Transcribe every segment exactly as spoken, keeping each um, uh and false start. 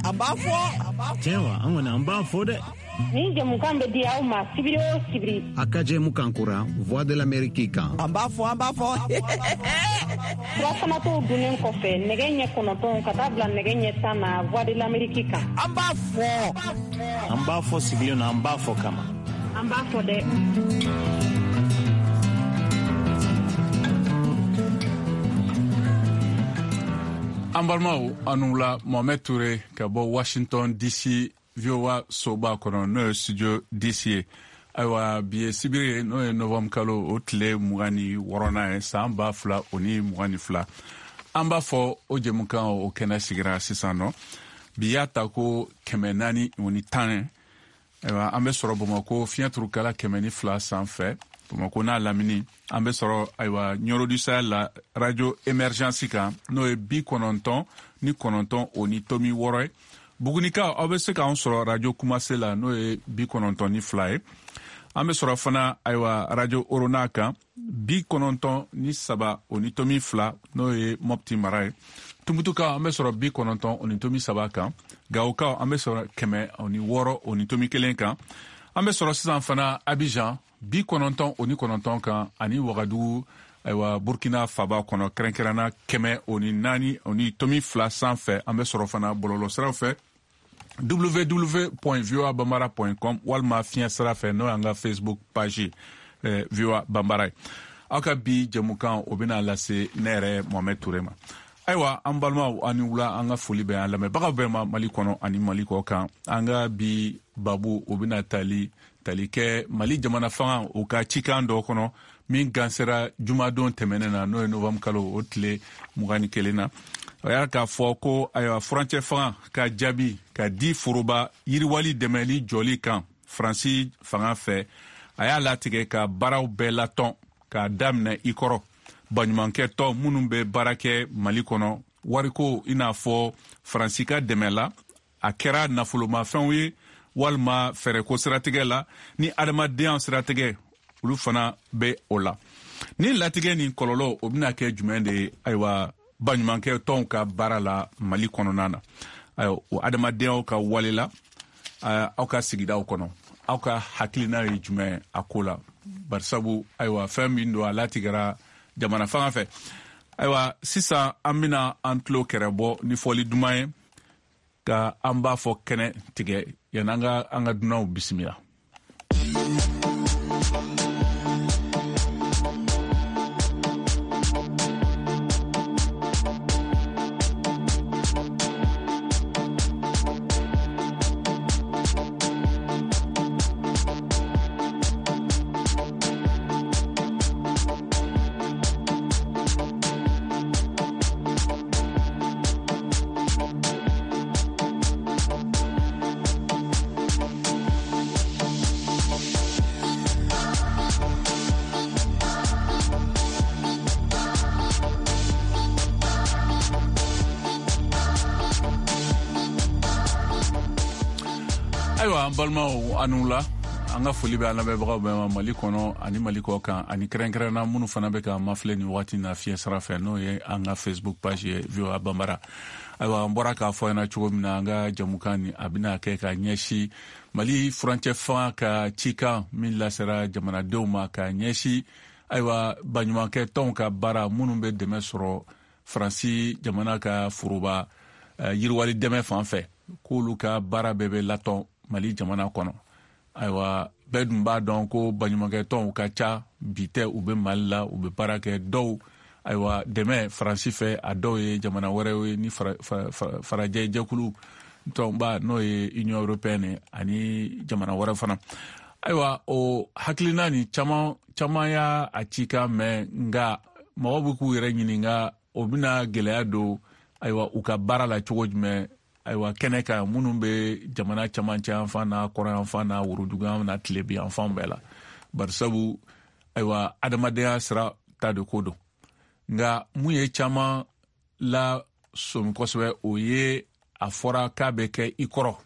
an b'a fɔ. Tiɲɛ wa, an kɔni an b'a fɔ dɛ. Ni jamukan bɛ di aw ma sibiri o sibiri. A ka jɛmukan kora Voix de l'Amérique kan. An b'a fɔ, an b'a fɔ. Surafana t'o dunnen kɔfɛ nɛgɛ ɲɛ kɔnɔntɔn ka taa bila nɛgɛ ɲɛ tan na Voix de l'Amérique kan. An b'a fɔ. An b'a fɔ sigilen na, an b'a fɔ kama. An b'a fɔ dɛ. An balimaw anu la Mohamed Touré ka bɔ Washington D C V O A soba kɔnɔ n'o ye studio D C ye. Ayiwa bi ye sibiri n'o ye novembre kalo o tile mugan ni wɔɔrɔnan ye san ba fila o ni mugan ni fila. An b'a fɔ o jɛmukan o kɛnɛ sigira sisan nɔ. Bi y'a ta ko kɛmɛ naani o ni tan. Ayiwa an bɛ sɔrɔ Bamakɔ fiɲɛ turukala kɛmɛ ni fila sanfɛ. Bamakɔ n'a lamini an bɛ sɔrɔ ayiwa Nioro du Sahel la radio émergence kan n'o ye bi kɔnɔntɔn ni kɔnɔntɔn o ni tomi wɔɔrɔ ye. Bugunikaw aw bɛ se k'an sɔrɔ radio Kumase la n'o ye bi kɔnɔntɔn ni fila ye. An bɛ sɔrɔ fana ayiwa radio Orona kan bi kɔnɔntɔn ni saba o ni tomi fila n'o ye Mopti mara ye. Tumbutukaw an bɛ sɔrɔ bi kɔnɔntɔn o ni tomi saba kan. Gawokaw an bɛ sɔrɔ kɛmɛ o ni wɔɔrɔ o ni tomi kelen kan. An bɛ sɔrɔ sisan fana Abidjan bi kɔnɔntɔn o ni kɔnɔntɔn kan ani Wagadugu ayiwa Burkina Faba kɔnɔ kɛrɛnkɛrɛnna kɛmɛ o ni naani o ni tomi fila sanfɛ. An bɛ sɔrɔ fana bɔlɔlɔ siraw fɛ w w w point voa bambara point com walima fiɲɛ sira fɛ n'o y'an ka Facebook page eh, V O A Bambara ye. Aw ka bi jɛmukan o bɛna lase ne yɛrɛ Mohamed Touré ma. Ayiwa an balimaw ani wula an ka foli bɛ an lamɛnbagaw bɛɛ ma Mali kɔnɔ ani Mali kɔ kan. An ka bi babu o bɛna tali tali kɛ Mali jamana fanga o ka cikan dɔ kɔnɔ min gansera jumadon tɛmɛnen na n'o ye novembre kalo o tile mugan ni kelen na. O y'a k'a fɔ ko ayiwa furancɛ fanga ka jaabi ka di foroba yiriwali dɛmɛli jɔli kan Faransi fanga fɛ. A y'a latigɛ ka baaraw bɛɛ latɔn k'a daminɛ i kɔrɔ. Baɲumankɛ tɔ minnu bɛ baara kɛ Mali kɔnɔ wariko i n'a fɔ Faransi ka dɛmɛ la a kɛra nafolomafɛnw ye walima fɛrɛko siratigɛ la ni adamadenya siratigɛ olu fana bɛ o la. Ni latigɛ ni kɔlɔlɔ o bɛna kɛ jumɛn de ye ayiwa baɲumankɛ tɔnw ka baara la Mali kɔnɔna na. Ayiwa o adamadenyaw ka wale la aw ka sigidaw kɔnɔ aw ka hakilina ye jumɛn a ko la barisabu ayiwa fɛn min don a latigɛra jamana fanga fɛ. Ayiwa sisan an bɛna an tulo kɛrɛ bɔ ni fɔli duman ye ka an b'a fɔ kɛnɛ tigɛ yanni an ka an ka dunanw bisimila. Ayiwa an balimaw anu la an ka foli bɛ an lamɛnbagaw bɛɛ ma Mali kɔnɔ ani Mali kɔ kan ani kɛrɛnkɛrɛnna minnu fana bɛ ka mafilɛ nin waati na fiɲɛ sira fɛ n'o ye an ka Facebook page ye V O A Bambara. Ayiwa an bɔra k'a fɔ ɲɛna cogo min na an ka jamukan ni a bɛna kɛ ka ɲɛsin Mali furancɛ fanga ka cikan min lasera jamanadenw ma ka ɲɛsin ayiwa baɲumankɛ tɔnw ka baara minnu bɛ dɛmɛ sɔrɔ Faransi jamana ka foroba yiriwali dɛmɛ fan fɛ k'olu ka baara bɛɛ bɛ latɔn Mali jamana kɔnɔ. Ayiwa bɛɛ dun b'a dɔn ko baɲumankɛ tɔnw ka ca bi tɛ u bɛ Mali la u bɛ baara kɛ dɔw ayiwa dɛmɛ Faransi fɛ a dɔw ye jamana wɛrɛw ye ni farajɛ jɛkulu tɔnba n'o ye Union Européenne ani jamana wɛrɛ fana. Ayiwa o hakilina ni caman caman y'a a cikan mɛn nka mɔgɔw bɛ k'u yɛrɛ ɲininka o bɛna gɛlɛya don ayiwa u ka baara la cogo jumɛn. Ayiwa kɛnɛ kan minnu bɛ jamana camancɛ yan fan na kɔrɔ yan fan na worodugu yan na tilebi yan fan bɛɛ la barisabu ayiwa adamadenya sira ta de ko don nka mun ye caman la sɔmi kosɛbɛ o ye a fɔra k'a bɛ kɛ i kɔrɔ.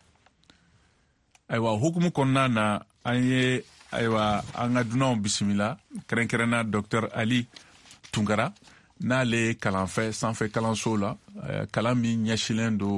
Ayiwa hukumu kɔnɔna na an ye ayiwa an ka dunanw bisimila kɛrɛnkɛrɛnna Docteur Ali Tunkara n'ale kalanfɛ sanfɛ kalanso la kalan min ɲɛsilen don